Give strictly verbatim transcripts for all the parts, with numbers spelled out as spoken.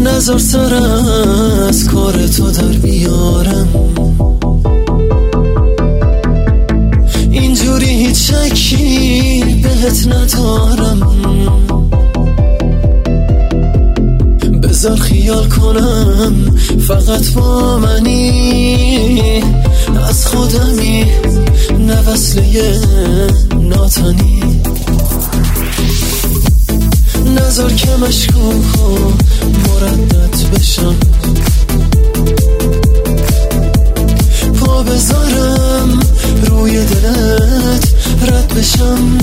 نزار سر از کار تو در بیارم، اینجوری هیچ شکی بهت ندارم. بذار خیال کنم فقط با منی، از خودمی نه وصله ناتنی. نذار که مشکوک و مردد بشم، پا بذارم روی دلت رد بشم.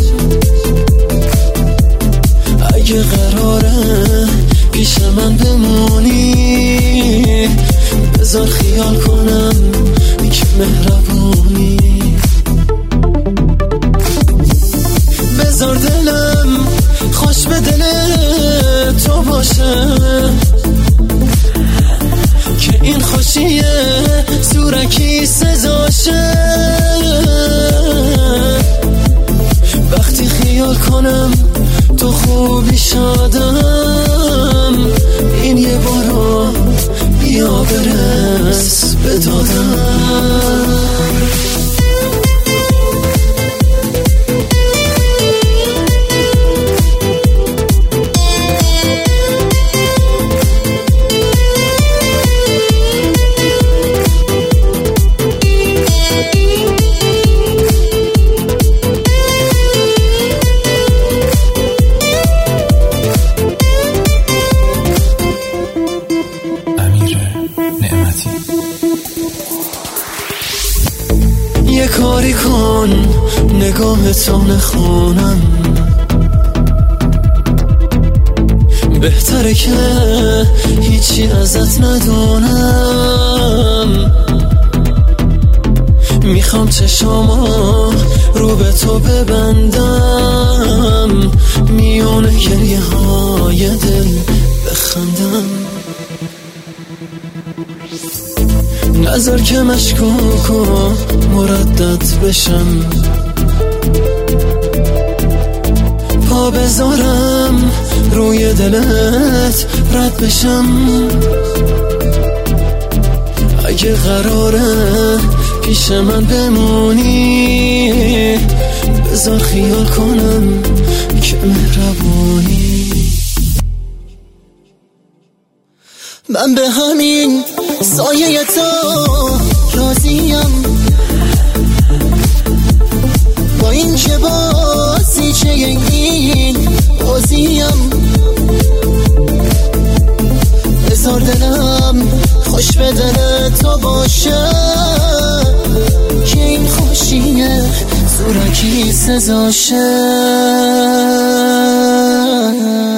اگه قراره پیش من بمونی، بذار خیال کنم که مهربونی. بذار دلم خوش به دل تو باشه، که این خوشیه زورکی سزاشه. وقتی خیال کنم تو خوبی شادم، این یه بارو بیا برس به دادم. یه کاری کن نگاه تو نخونم، بهتره که هیچی ازت ندونم. میخوام چشامو رو به تو ببندم، میونه گریه های دل بخندم. نذار که مشکوک و مردد بشم، پا بذارم روی دلت رد بشم. اگه قراره پیش من بمونی، بذار خیال کنم که مهربونی. من به همین سایه تو راضیم، با این که بازیچه این بازیم. بذار دلم خوش به دل تو باشه، که این خوشیه زورکی سزاشه.